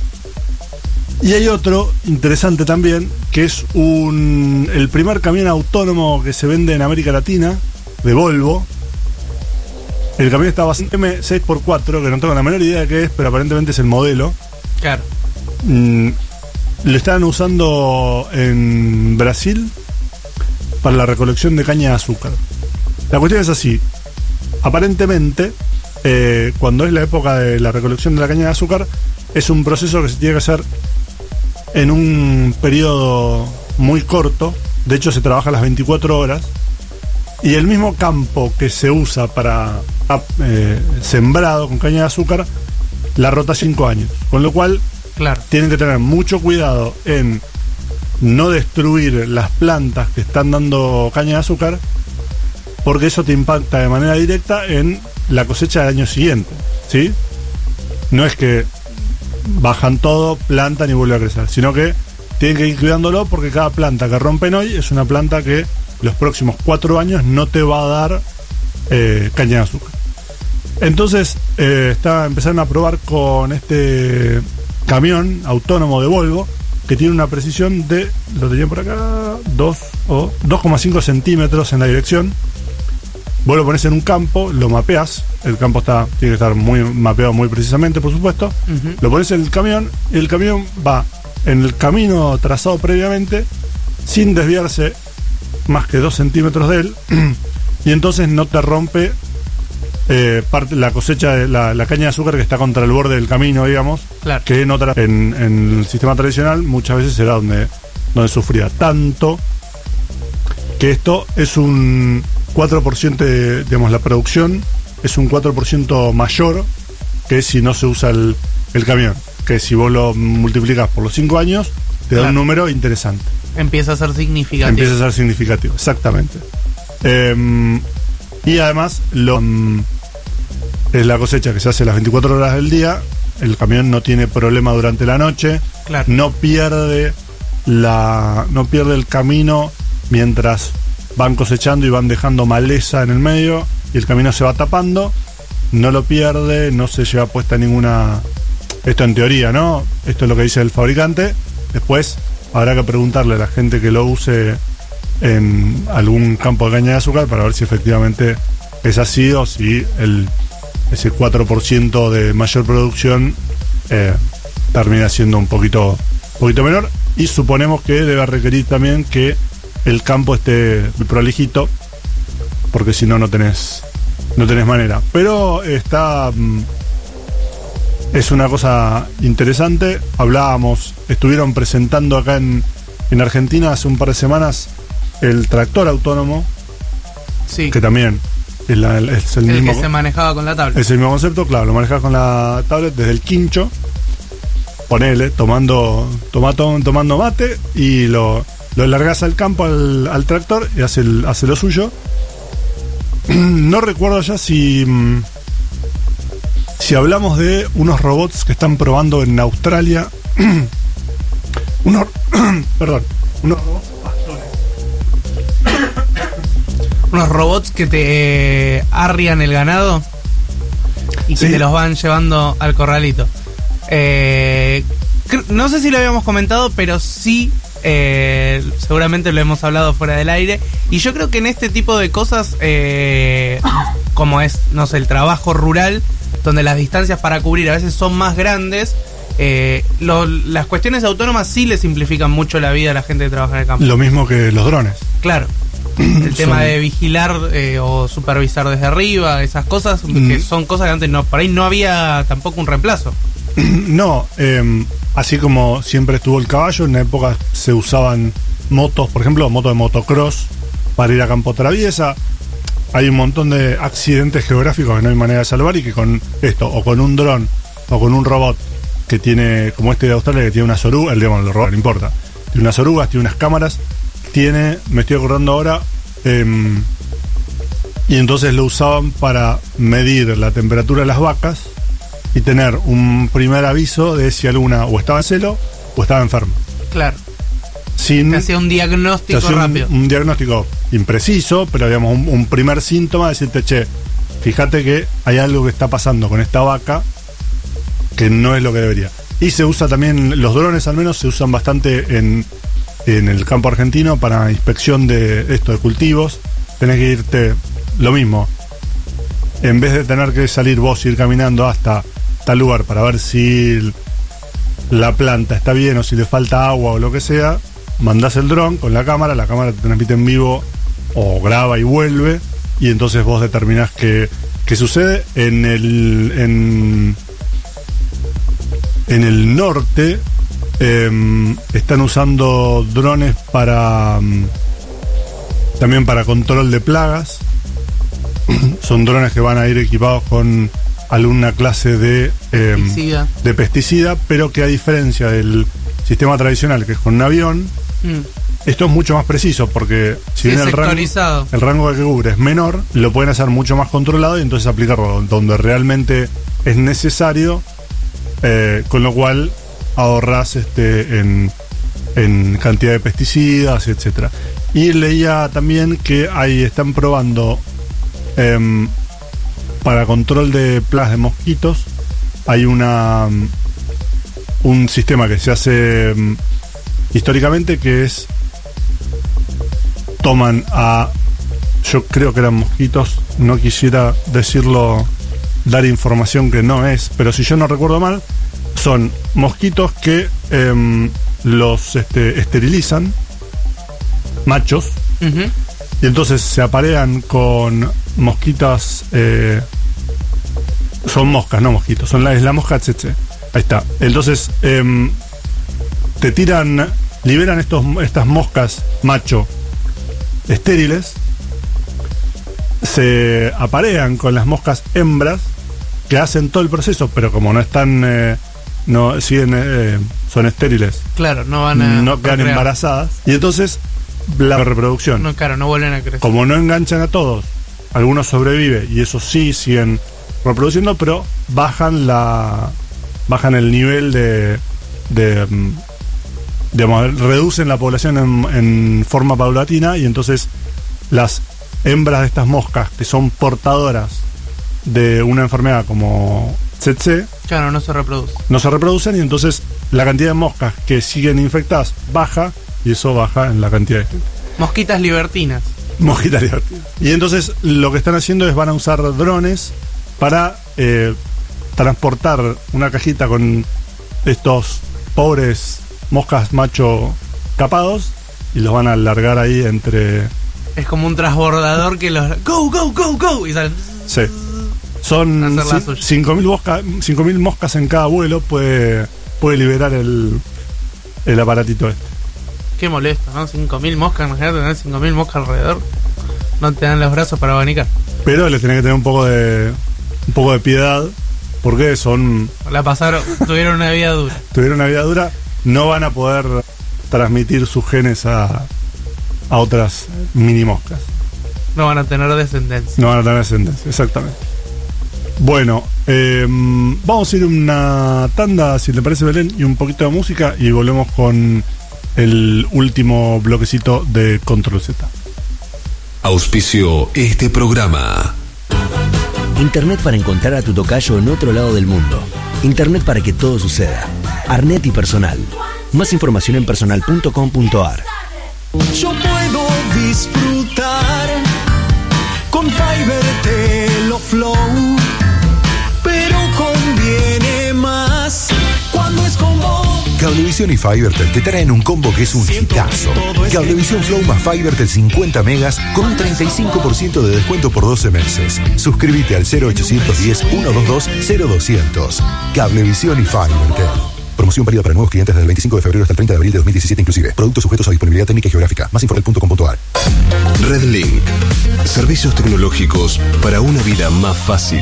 Y hay otro interesante también, que es un el primer camión autónomo que se vende en América Latina, de Volvo. El camión está basado en M seis por cuatro, que no tengo la menor idea de qué es, pero aparentemente es el modelo. Claro. Mm, lo están usando en Brasil para la recolección de caña de azúcar. La cuestión es así. Aparentemente, eh, cuando es la época de la recolección de la caña de azúcar, es un proceso que se tiene que hacer en un periodo muy corto. De hecho, se trabaja las veinticuatro horas. Y el mismo campo que se usa para eh, sembrado con caña de azúcar, la rota cinco años. Con lo cual, claro, tienen que tener mucho cuidado en no destruir las plantas que están dando caña de azúcar, porque eso te impacta de manera directa en la cosecha del año siguiente, ¿sí? No es que bajan todo, plantan y vuelve a crecer, sino que tienen que ir cuidándolo, porque cada planta que rompen hoy es una planta que los próximos cuatro años no te va a dar eh, caña de azúcar. Entonces eh, está, empezaron a probar con este camión autónomo de Volvo, que tiene una precisión de, lo tenía por acá, dos o dos coma cinco centímetros en la dirección. Vos lo pones en un campo, lo mapeas, el campo está tiene que estar muy mapeado muy precisamente, por supuesto. Uh-huh. Lo pones en el camión y el camión va en el camino trazado previamente, sin desviarse más que dos centímetros de él, y entonces no te rompe eh, parte, la cosecha de la, la caña de azúcar que está contra el borde del camino, digamos. Claro. Que en, otra, en, en el sistema tradicional muchas veces era donde, donde sufría tanto, que esto es un cuatro por ciento de, digamos, la producción es un cuatro por ciento mayor que si no se usa el, el camión, que si vos lo multiplicas por los cinco años te da, claro, un número interesante. Empieza a ser significativo. Empieza a ser significativo, exactamente. Eh, y además lo, um, es la cosecha que se hace las veinticuatro horas del día. El camión no tiene problema durante la noche. Claro. No pierde la, no pierde el camino mientras van cosechando y van dejando maleza en el medio y el camino se va tapando. No lo pierde, no se lleva puesta ninguna. Esto en teoría, ¿no? Esto es lo que dice el fabricante. Después habrá que preguntarle a la gente que lo use en algún campo de caña de azúcar para ver si efectivamente es así o si el, ese cuatro por ciento de mayor producción eh, termina siendo un poquito, un poquito menor. Y suponemos que debe requerir también que el campo esté prolijito, porque si no, no tenés, no tenés manera. Pero está... es una cosa interesante. Hablábamos, estuvieron presentando acá en, en Argentina hace un par de semanas el tractor autónomo, sí, que también es, la, es el, el mismo, que se manejaba con la tablet. Es el mismo concepto, claro, lo manejás con la tablet desde el quincho, ponele, tomando, tomato, tomando mate y lo, lo largás al campo al, al tractor y hace, el, hace lo suyo. No recuerdo ya si... Si hablamos de unos robots que están probando en Australia, unos, perdón, unos robots pastores. Unos robots que te eh, arrian el ganado y que, sí, te los van llevando al corralito. Eh, no sé si lo habíamos comentado, pero sí, eh, seguramente lo hemos hablado fuera del aire. Y yo creo que en este tipo de cosas, eh, como es, no sé, el trabajo rural, donde las distancias para cubrir a veces son más grandes, eh, lo, las cuestiones autónomas sí le simplifican mucho la vida a la gente que trabaja en el campo. Lo mismo que los drones. Claro. El tema de vigilar eh, o supervisar desde arriba, esas cosas, mm. que son cosas que antes no, por ahí no había tampoco un reemplazo. No, eh, así como siempre estuvo el caballo, en una época se usaban motos, por ejemplo, motos de motocross para ir a campo traviesa. Hay un montón de accidentes geográficos que no hay manera de salvar y que con esto, o con un dron, o con un robot que tiene, como este de Australia, que tiene unas orugas, el digamos, el robot no importa, tiene unas orugas, tiene unas cámaras, tiene, me estoy acordando ahora, eh, y entonces lo usaban para medir la temperatura de las vacas y tener un primer aviso de si alguna o estaba en celo o estaba enferma. Claro. Sin, te hacía un diagnóstico te hacía un, rápido. Un diagnóstico impreciso, pero digamos un, un primer síntoma, decirte, che, fíjate que hay algo que está pasando con esta vaca que no es lo que debería. Y se usa también, los drones al menos se usan bastante en, en el campo argentino para inspección de esto, de cultivos. Tenés que irte, lo mismo, en vez de tener que salir vos, ir caminando hasta tal lugar para ver si la planta está bien o si le falta agua o lo que sea, mandás el dron con la cámara, la cámara te transmite en vivo o graba y vuelve, y entonces vos determinás qué, qué sucede. En el en, en el norte eh, están usando drones para también para control de plagas. Son drones que van a ir equipados con alguna clase de eh, pesticida. de pesticida, pero que a diferencia del sistema tradicional, que es con un avión, Mm. esto es mucho más preciso, porque si Sí, bien es el rango, sectorizado. el rango que cubre es menor, lo pueden hacer mucho más controlado y entonces aplicarlo donde realmente es necesario, eh, con lo cual ahorrás este, en, en cantidad de pesticidas, etcétera. Y leía también que ahí están probando eh, para control de plagas de mosquitos, hay una un sistema que se hace um, históricamente, que es toman a, yo creo que eran mosquitos, no quisiera decirlo, dar información que no es, pero si yo no recuerdo mal, son mosquitos que eh, los este, esterilizan, machos, Uh-huh. y entonces se aparean con mosquitas, eh, son moscas, no mosquitos, son la, es la mosca tsetse. Ahí está. Entonces eh, te tiran, liberan estos, estas moscas macho estériles, se aparean con las moscas hembras que hacen todo el proceso, pero como no están, eh, no siguen, eh, son estériles, Claro, no van a no quedan procrear. embarazadas, y entonces la reproducción, No, claro, no vuelven a crecer. como no enganchan a todos, algunos sobreviven y esos sí siguen reproduciendo, pero bajan la bajan el nivel de, de mm, digamos, reducen la población en, en forma paulatina, y entonces las hembras de estas moscas que son portadoras de una enfermedad como tsetse Claro, no se reproduce. no se reproducen, y entonces la cantidad de moscas que siguen infectadas baja, y eso baja en la cantidad de gente. Mosquitas libertinas. Mosquitas divertidas. Y entonces lo que están haciendo es van a usar drones para eh, transportar una cajita con estos pobres moscas macho capados, y los van a largar ahí entre... Es como un transbordador que los... ¡Go, go, go, go! Y salen... Sí. Son Hacer la ci- suya. cinco mil mosca, cinco mil moscas en cada vuelo, puede, puede liberar el, el aparatito este. Qué molesto, ¿no? cinco mil moscas, imagínate tener cinco mil moscas alrededor. No te dan los brazos para abanicar. Pero les tenés que tener un poco de un poco de piedad, porque son La pasaron, tuvieron una vida dura. tuvieron una vida dura, no van a poder transmitir sus genes a, a otras mini moscas. No van a tener descendencia. No van a tener ascendencia, exactamente. Bueno, eh, vamos a ir una tanda, si le parece, Belén, y un poquito de música, y volvemos con el último bloquecito de Control Z. Auspicio este programa. Internet para encontrar a tu tocayo en otro lado del mundo. Internet para que todo suceda. Arnet y Personal. Más información en personal punto com punto a r. Yo puedo disfrutar con Fiverr Telo Flow, pero conviene más cuando es con vos. Cablevisión y Fivertel te traen un combo que es un hitazo. Cablevisión Flow más Fivertel cincuenta megas con un treinta y cinco por ciento de descuento por doce meses. Suscríbete al cero ochocientos diez, ciento veintidós, cero doscientos. Cablevisión y Fivertel. Promoción válida para nuevos clientes desde el veinticinco de febrero hasta el treinta de abril de dos mil diecisiete inclusive. Productos sujetos a disponibilidad técnica y geográfica. Más info punto com punto a r. Redlink. Servicios tecnológicos para una vida más fácil.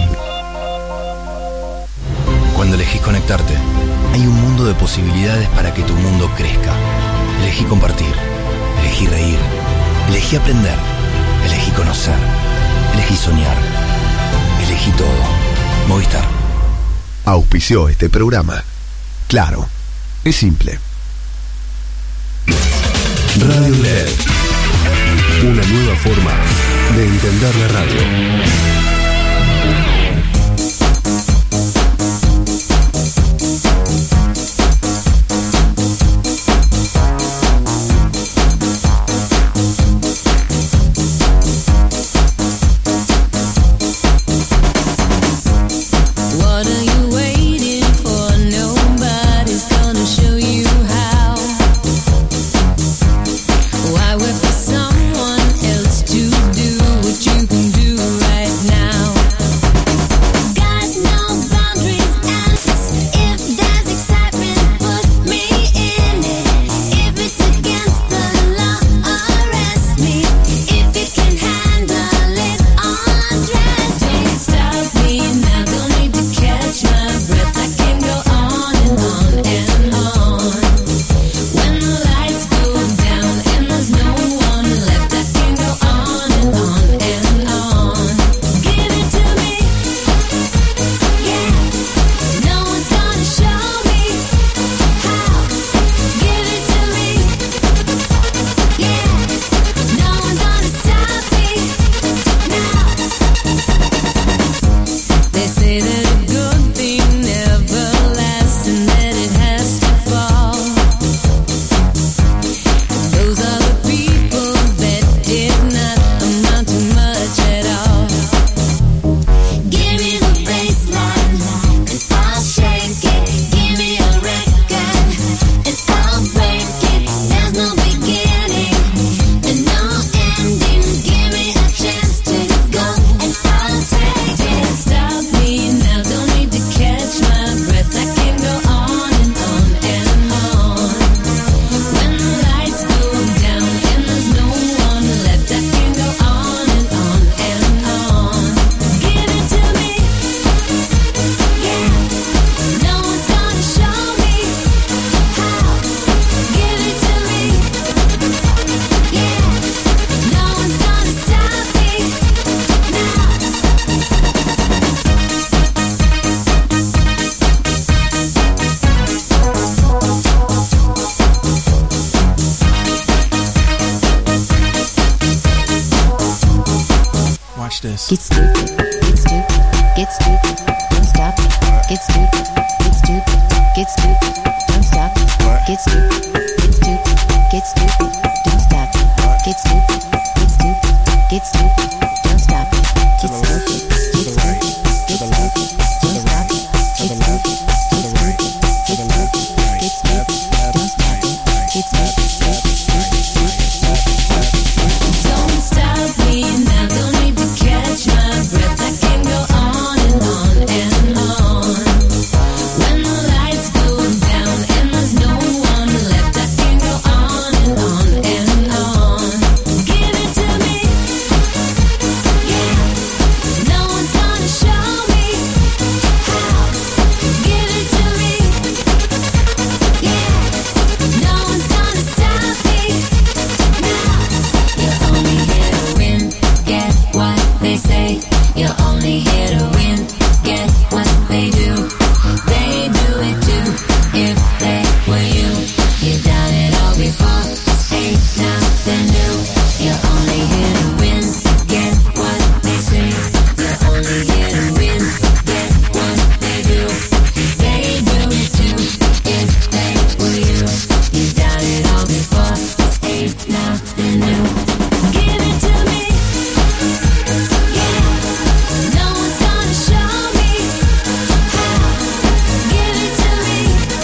Cuando elegís conectarte, hay un mundo de posibilidades para que tu mundo crezca. Elegí compartir, elegí reír, elegí aprender, elegí conocer, elegí soñar, elegí todo. Movistar. auspició este programa. Claro, es simple. Radio L E D. Una nueva forma de entender la radio. Get stupid, get stupid, get stupid, don't stop it. Get stupid, get stupid, get stupid, don't stop it. Get stupid, get stupid, get stupid, don't stop it. Get stupid, get stupid, get stupid, don't stop it. Get stupid, get stupid, get stupid, don't stop it. Get stupid, get stupid, get stupid, get stupid, don't stop it. Get stupid, stupid, stupid, stupid, stupid. Don't stop me now, don't need to catch my breath. I can go on and on and on. When the lights go down and there's no one left, I can go on and on and on. Give it to me, yeah. No one's gonna show me how. Give it to me, yeah. No one's gonna stop me now. You're only here to win, get what they say. You're only here to win, get what they do. They do it too, if they were you. You've done it all before, ain't nothing new. You're only here to win, get what they say. You're only here to win, get what they do. They do it too, if they were you. You've done it all before, ain't nothing new. Give it to me, yeah. No one's gonna show me how. Give it to me,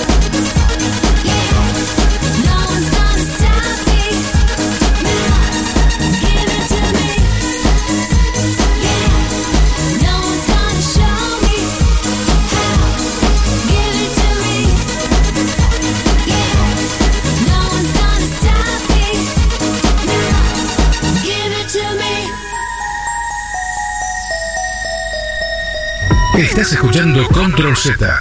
yeah. No one's gonna stop me now. Give it to me, yeah. No one's gonna show me how. Give it to me, yeah. No one's gonna stop me now. Give it to me. Estás escuchando Control Z.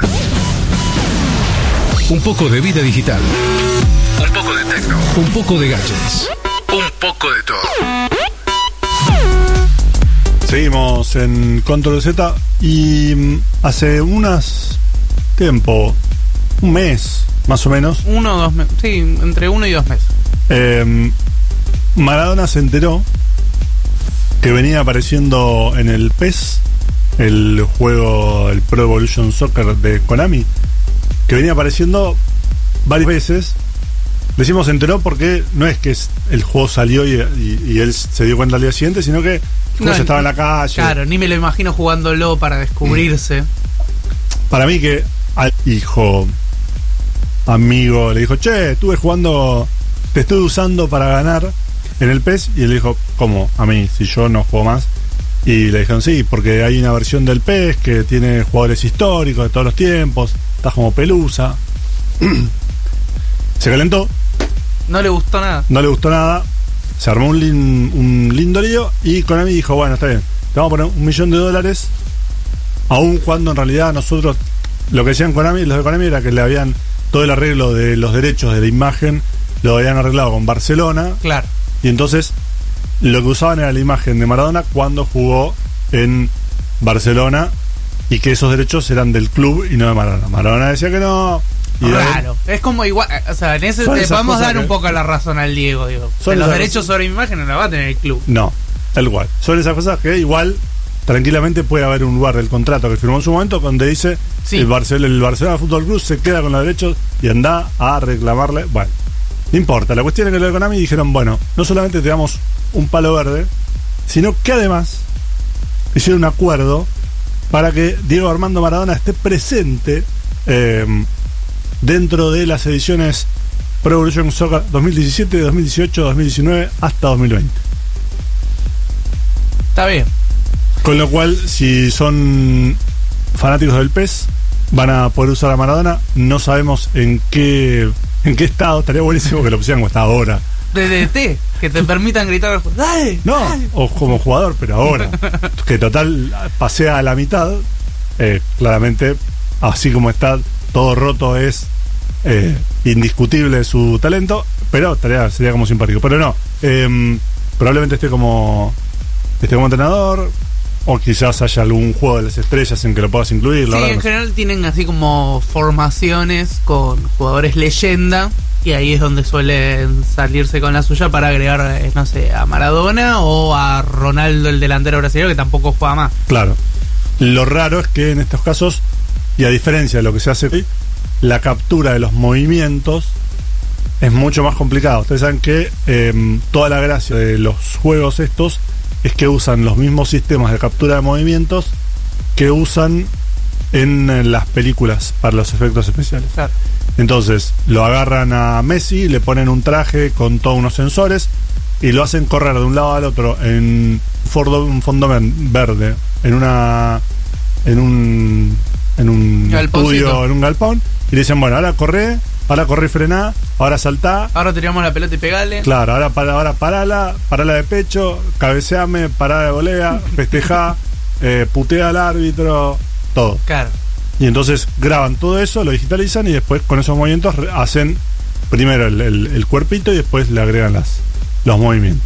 Un poco de vida digital. Un poco de tecno. Un poco de gadgets. Un poco de todo. Seguimos en Control Z y mm, hace unas tiempo, un mes, más o menos. Uno o dos meses. Sí, entre uno y dos meses. Eh, Maradona se enteró que venía apareciendo en el P E S, el juego, el Pro Evolution Soccer de Konami, que venía apareciendo varias veces. Decimos se enteró porque no es que el juego salió y, y, y él se dio cuenta al día siguiente, sino que el juego No, estaba en la calle. Claro, ni me lo imagino jugándolo para descubrirse. Para mí que al hijo, amigo, le dijo, che, estuve jugando, te estoy usando para ganar en el P E S, y él dijo, ¿cómo? A mí, si yo no juego más. Y le dijeron, sí, porque hay una versión del P E S que tiene jugadores históricos de todos los tiempos, estás como pelusa. Se calentó, No le gustó nada. no le gustó nada, se armó un, lin- un lindo lío, y Konami dijo, bueno, está bien, te vamos a poner un millón de dólares, aun cuando en realidad nosotros, lo que decían Konami, los de Konami era que le habían, todo el arreglo de los derechos de la imagen, lo habían arreglado con Barcelona, Claro. y entonces lo que usaban era la imagen de Maradona cuando jugó en Barcelona, y que esos derechos eran del club y no de Maradona. Maradona decía que no. Y Claro, es como igual, o sea, en ese Son te esas vamos a cosas dar que- un poco la razón al Diego, digo. Son Que los esas derechos cosas- sobre mi imagen no la va a tener el club. No, tal cual. Son esas cosas que igual tranquilamente puede haber un lugar del contrato que firmó en su momento donde dice Sí. el, Barcelona, el Barcelona Fútbol Club se queda con los derechos y anda a reclamarle. Bueno, no importa. La cuestión es que los de Konami dijeron, bueno, no solamente te damos un palo verde, sino que además hicieron un acuerdo para que Diego Armando Maradona esté presente eh, dentro de las ediciones Pro Evolution Soccer dos mil diecisiete, dos mil dieciocho, dos mil diecinueve hasta dos mil veinte. Está bien. Con lo cual, si son fanáticos del P E S, van a poder usar a Maradona. No sabemos en qué en qué estado. Estaría buenísimo que lo pusieran como está ahora. D D T, que te permitan gritar, ¡dale! No, o como jugador, pero ahora. Que total pasea a la mitad. Eh, claramente, así como está todo roto, es eh, indiscutible su talento. Pero estaría, sería como simpático. Pero no, eh, probablemente esté como esté como entrenador. O quizás haya algún juego de las estrellas en que lo puedas incluir. La Sí, verdad en no sé. general tienen así como formaciones con jugadores leyenda, y ahí es donde suelen salirse con la suya para agregar, eh, no sé, a Maradona o a Ronaldo, el delantero brasileño, que tampoco juega más. Claro. Lo raro es que en estos casos, y a diferencia de lo que se hace hoy, la captura de los movimientos es mucho más complicado. Ustedes saben que eh, toda la gracia de los juegos estos es que usan los mismos sistemas de captura de movimientos que usan en, en las películas para los efectos especiales. Claro. Entonces lo agarran a Messi, le ponen un traje con todos unos sensores y lo hacen correr de un lado al otro en fordo- un fondo ven- verde, en una en un en un Galponcito. estudio, en un galpón, y le dicen, bueno, ahora corre, ahora corre y frená, ahora saltá. Ahora tiramos la pelota y pegale. Claro, ahora para, ahora parala, parala de pecho, cabeceame, parala de volea, festejá, eh, putea al árbitro, todo. Claro. Y entonces graban todo eso, lo digitalizan y después con esos movimientos re- hacen primero el, el- el cuerpito y después le agregan las, los movimientos.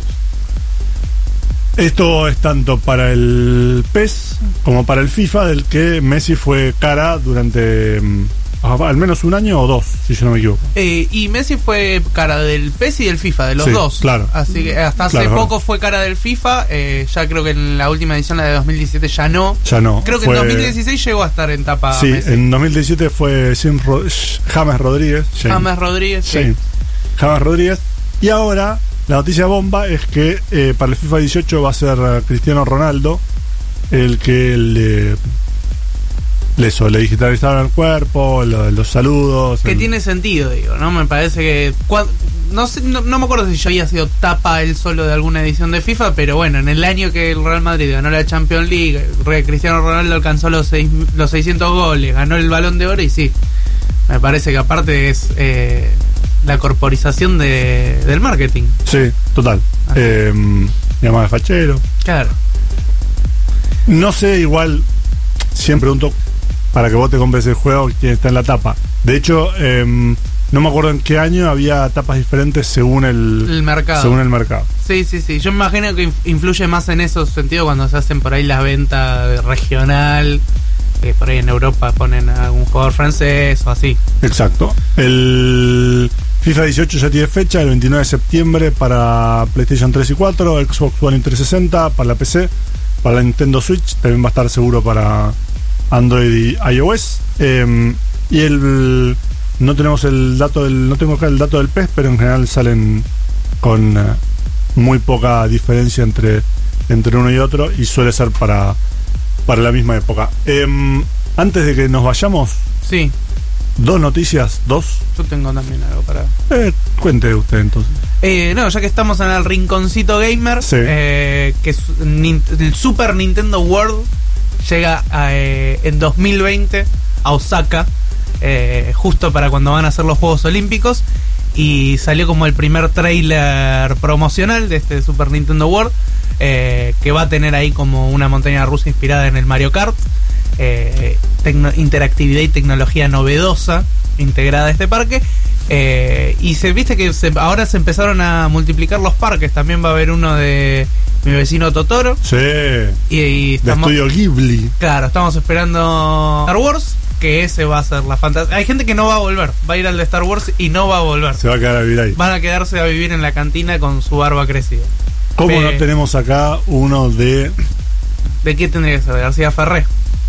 Esto es tanto para el P E S como para el FIFA, del que Messi fue cara durante mm, al menos un año o dos, si yo no me equivoco. Eh, y Messi fue cara del P E S y del FIFA, de los Sí, dos. claro. Así que hasta hace Claro, poco claro. fue cara del FIFA. eh, ya creo que en la última edición, la de dos mil diecisiete, ya no. Ya no. Creo que fue- en dos mil dieciséis llegó a estar en tapa Sí, Messi. en dos mil diecisiete fue James, Ro- James Rodríguez. James. James Rodríguez. sí. Sí. James Rodríguez. Y ahora la noticia bomba es que eh, para el FIFA dieciocho va a ser eh, Cristiano Ronaldo el que le, le, eso, le digitalizaron el cuerpo, lo- los saludos. Que el- tiene sentido, digo, ¿no? Me parece que... cua- No, sé, no, no me acuerdo si yo había sido tapa él solo de alguna edición de FIFA, pero bueno, en el año que el Real Madrid ganó la Champions League, re- Cristiano Ronaldo alcanzó los, seis, los seiscientos goles, ganó el Balón de Oro, y sí, me parece que aparte es eh, la corporización de, del marketing. Sí, total. Así. Eh, llama de fachero. Claro. No sé, igual, siempre pregunto para que vos te compres el juego quién está en la tapa. De hecho, eh, no me acuerdo en qué año había tapas diferentes según el, El mercado. según el mercado. Sí, sí, sí. Yo me imagino que inf- influye más en esos sentidos cuando se hacen por ahí las ventas regional. que por ahí en Europa ponen a algún jugador francés o así. Exacto. El FIFA dieciocho ya tiene fecha, el veintinueve de septiembre para PlayStation tres y cuatro, Xbox One y trescientos sesenta, para la P C, para la Nintendo Switch, también va a estar seguro para Android y iOS. Eh, y el no tenemos el dato del, no tengo acá el dato del P E S, pero en general salen con eh, muy poca diferencia entre, entre uno y otro, y suele ser para, para la misma época. Eh, antes de que nos vayamos, sí, dos noticias, dos. Yo tengo también algo para... Eh, cuente usted entonces. Eh, no, ya que estamos en el rinconcito gamer, sí. eh, que es, nin, el Super Nintendo World llega a, eh, en dos mil veinte a Osaka, eh, justo para cuando van a hacer los Juegos Olímpicos, y salió como el primer trailer promocional de este Super Nintendo World, eh, que va a tener ahí como una montaña rusa inspirada en el Mario Kart, eh, tecno, interactividad y tecnología novedosa integrada a este parque. Eh, y se viste que se, ahora se empezaron a multiplicar los parques. También va a haber uno de Mi Vecino Totoro. Sí. Y, y estamos, de Estudio Ghibli. Claro, estamos esperando Star Wars, que ese va a ser la fantasía. Hay gente que no va a volver, va a ir al de Star Wars y no va a volver. Se va a quedar a vivir ahí. Van a quedarse a vivir en la cantina con su barba crecida. ¿Cómo Pe- no tenemos acá uno de... ¿De qué tendría que ser? De García Ferré.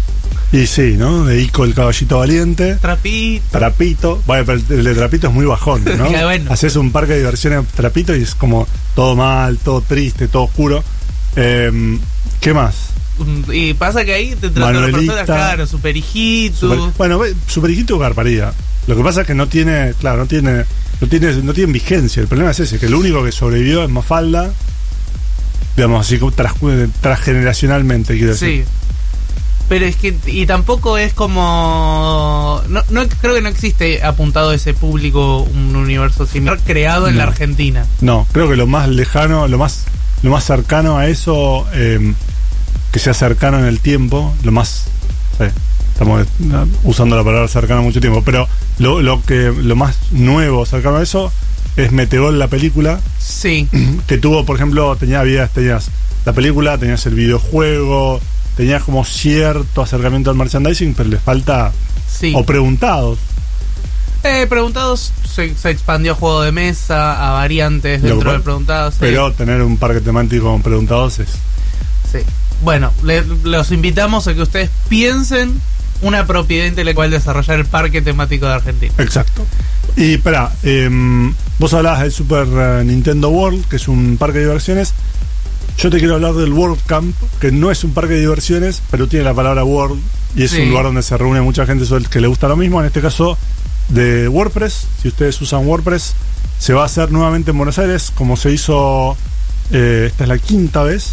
Y sí, ¿no? De Ico el Caballito Valiente. Trapito. Trapito. Bueno, pero el de Trapito es muy bajón, ¿no? Ya, bueno. Haces un parque de diversiones Trapito y es como todo mal, todo triste, todo oscuro. Eh, ¿Qué más? Y pasa que ahí te tratan las personas, claro, Super Hijito. Super, bueno, Super Hijito garparía. Lo que pasa es que no tiene, claro, no tiene, no tiene, no tiene vigencia. El problema es ese, que el único que sobrevivió es Mafalda, digamos así, tras, transgeneracionalmente, quiero decir. Sí. Pero es que, y tampoco es como, no, no creo que no existe apuntado a ese público un universo similar creado en No. la Argentina. No, creo que lo más lejano, lo más, lo más cercano a eso, eh, que sea cercano en el tiempo, lo más, sí, estamos usando la palabra cercano mucho tiempo, pero lo, lo que, lo más nuevo cercano a eso es Meteor, la película. Sí. Que tuvo, por ejemplo, tenía vías, tenías la película, tenías el videojuego, tenías como cierto acercamiento al merchandising, pero le falta, sí. O preguntados. Eh, preguntados se, se expandió a juego de mesa, a variantes Lo dentro que- de preguntados. Sí. Pero tener un parque temático con preguntados es... Sí. Bueno, le- los invitamos a que ustedes piensen una propiedad intelectual desarrollar el parque temático de Argentina. Exacto. Y espera, eh, vos hablabas del Super eh, Nintendo World, que es un parque de diversiones. Yo te quiero hablar del World Camp, que no es un parque de diversiones, pero tiene la palabra World, y es Sí. un lugar donde se reúne mucha gente que le gusta lo mismo. En este caso, de WordPress. Si ustedes usan WordPress, se va a hacer nuevamente en Buenos Aires, como se hizo, eh, esta es la quinta vez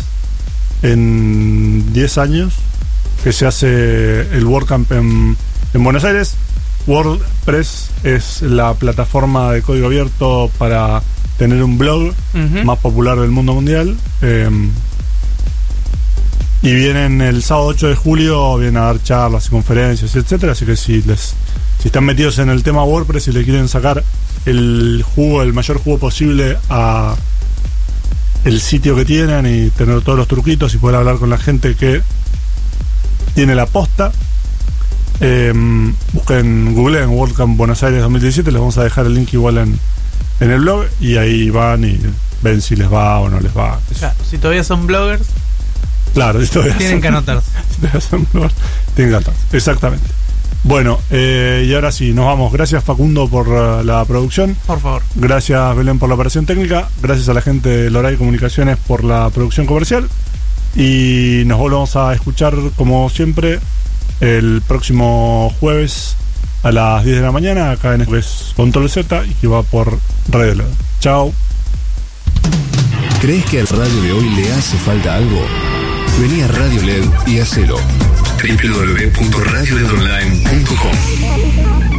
en diez años que se hace el WordCamp en, en Buenos Aires. WordPress es la plataforma de código abierto para tener un blog Ujú. más popular del mundo mundial. Eh, y vienen el sábado ocho de julio, vienen a dar charlas y conferencias, etcétera. Así que si les si están metidos en el tema WordPress y le quieren sacar el jugo, el mayor jugo posible a el sitio que tienen y tener todos los truquitos y poder hablar con la gente que tiene la posta, eh, busquen, Google en WordCamp Buenos Aires dos mil diecisiete, les vamos a dejar el link igual en, en el blog, y ahí van y ven si les va o no les va. Claro, si todavía son bloggers, Claro, si todavía tienen son- que anotarse. si todavía son bloggers, tienen que anotarse. Exactamente. Bueno, eh, y ahora sí, nos vamos. Gracias, Facundo, por uh, la producción. Por favor. Gracias, Belén, por la operación técnica. Gracias a la gente de Loray Comunicaciones por la producción comercial. Y nos volvemos a escuchar, como siempre, el próximo jueves a las diez de la mañana, acá en esto que es Control Z y que va por Radio L E D. Chao. ¿Crees que al radio de hoy le hace falta algo? Vení a Radio L E D y hacelo. doble u doble u doble u punto radio led online punto com